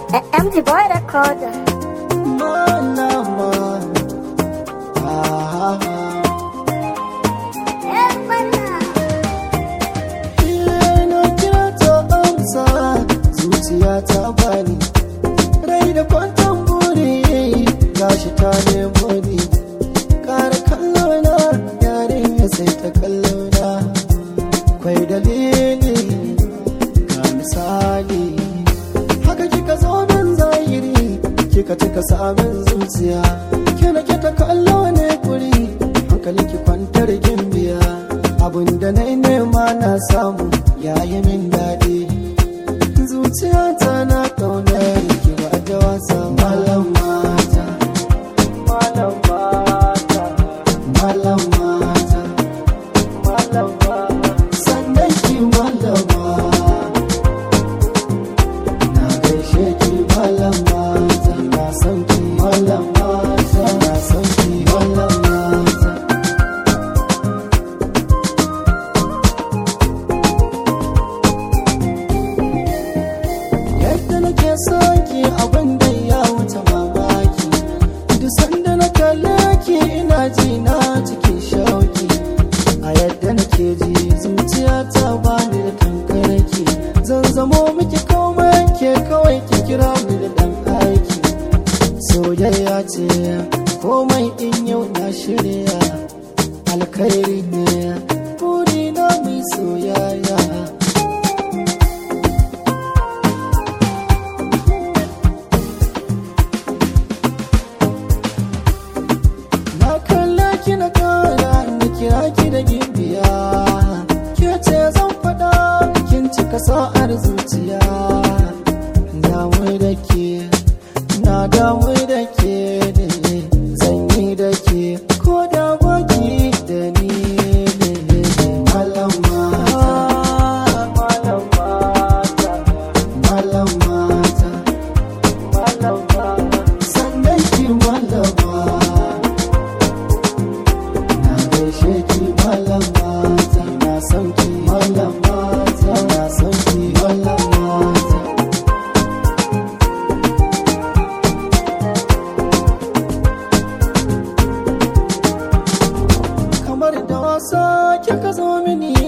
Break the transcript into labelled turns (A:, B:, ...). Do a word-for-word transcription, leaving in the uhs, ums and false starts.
A: M D Boy Recorder.
B: Malama, ah, na kira ta amsa, zuciya ta bani, rai da kwanton buri, gashi ta nemo ni, ƙara kallo na, yarin ya sai ta kallo na, kwai dalili, ga misali, haka kika zo min zahiri, kika cika samun zuciya, kina ke ta kallo ne kuri, hankali ki kwantar gimbiya, abinda na nema na samu yayi min daɗi, zuciya ta na ƙaunar ki ba da wasa. Malam mata, malam mata, malam mata, malam mata, sannan ki malama, na gaishe ki malam mata, na san ki malam mata, na san ki malam mata. Yadda nake son ki abin da ya wuce mamaki, duk sanda na kalle ki ina ji na cikin shauki, a yadda nake ji zuciya ta bani da kankarki, zan zamo miki komai ke kawai ki kira ni da dan aiki, soyayya ce komai in yau na shirya, alkhairi ne buri na mai soyayya. Na kalla ki na kara na kira ki da gimbiya, ke ce zan faɗa kin cika sa'ar zuciya, damu da ke na damu da ke ne, zan yi da ke ko da baki da ni ne. Malam mata, malam mata, malam mata, malam mata, sannan ki malama, na gaishe ki malam mata, na san ki malam mata, na san ki malam mata. Kamar da wasa kika zo mini,